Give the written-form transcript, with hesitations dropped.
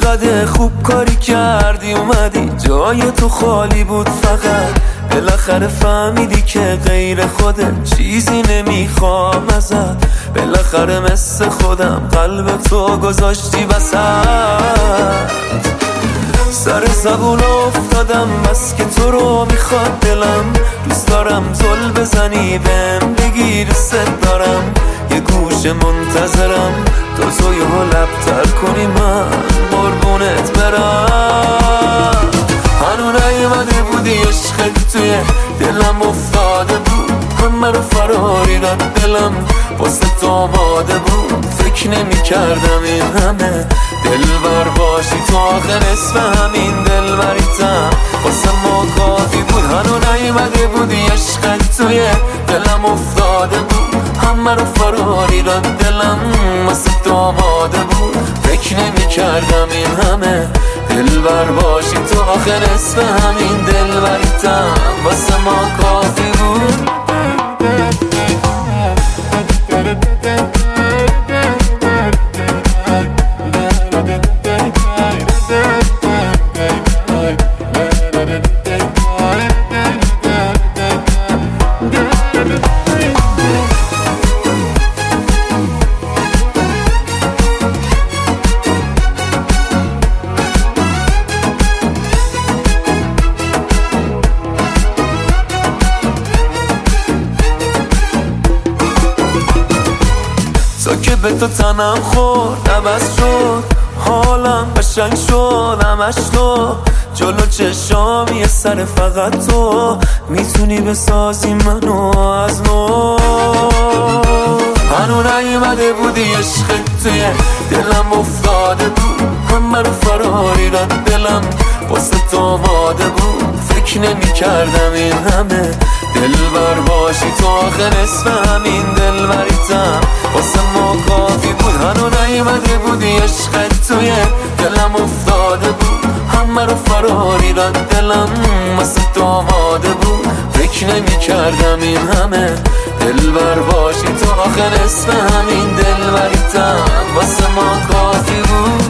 چقدر خوب کاری کردی اومدی جای تو خالی بود فقط بالاخره فهمیدی که غیر خودت چیزی نمیخوام ازت بالاخره مثل خودم قلب تو گذاشتی وسط سر زبون افتادم بس که تو رو میخواد دلم دوست دارم زل بزنی بهم بگی دوست دارم یه گوشه منتظرم تو زویو لبتر کنی من قربونت برم هنو نیومده بودی عشقت توی دلم افتاده بود همه رو فراری رد دلم واسه تو آماده بود فکر نمی کردم این همه دلبر باشی تو آخر اسم همین دلبریتم واسه ما کافی بود هنو نیومده بودی عشقت توی دلم افتاده بود همه رو فراری رد دلم واسه تو آماده بود فکر نمی کردم این همه دلبر باشی تو آخر اسم همین دلبریتم واسه ما کافی بود تو که به تو تنم خورد عوض شد حالم قشنگ شد همش تو جلو چشام یه سر فقط تو میتونی بسازی منو از نو هنو نیومده بودی عشقت توی دلم افتاده بود همه رو فراری رد دلم واسه تو آماده بود فکر نمی کردم این همه دلبر باشی تو آخر اسم همین دلبریتم واسه ما کافی بود هنو نیومده بودی عشقت توی دلم افتاده بود همه رو فراری رد دلم واسه تو آماده بود فکر نمی کردم این همه دلبر باشی تو آخر اسم همین دلبریتم واسه ما کافی بود